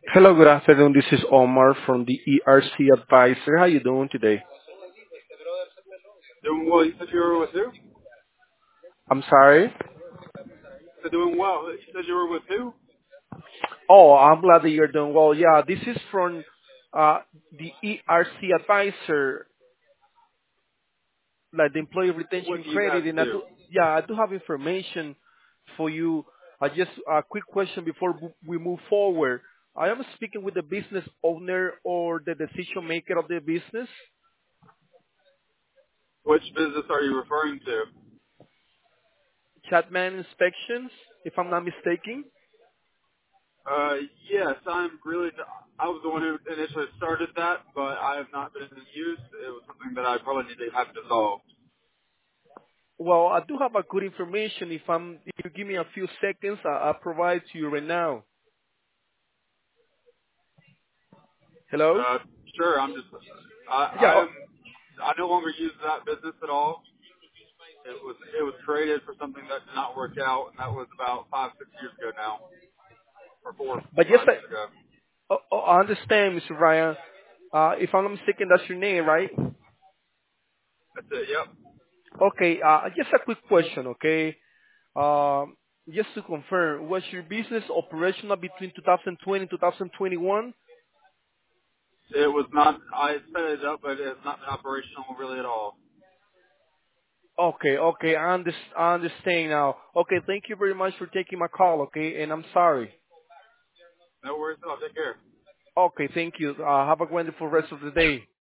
Hello, good afternoon. This is Omar from the ERC Advisor. How you doing today? Doing well. You said you were with who? I'm sorry. Doing well. You said you were with who? Oh, I'm glad that you're doing well. Yeah, this is from uh, the ERC Advisor, like the Employee What Retention do you guys Credit, and do? I do have information for you. Just a quick question before we move forward. I am speaking with the business owner or the decision maker of the business, Which business are you referring to? Chatman Inspections, if I'm not mistaken. Yes, I'm really. I was the one who initially started that, but I have not been in use. It was something that I probably need to have dissolved. Well, I do have a good information. If you give me a few seconds, I'll provide to you right now. Hello? Uh, sure. I'm just. Yeah. I am. I no longer use that business at all. It was created for something that did not work out, and that was about 5-6 years ago now, or four But yes, 5 years ago. I understand, Mr. Ryan. If I'm not mistaken, that's your name, right? That's it. Yep. Okay. Just a quick question, okay? Just to confirm, was your business operational between 2020 and 2021? It was not. I set it up, but it's not been operational really at all. Okay, okay. I understand now. Okay, thank you very much for taking my call, okay? And I'm sorry. No worries. I'll take care. Okay, thank you. Have a wonderful rest of the day.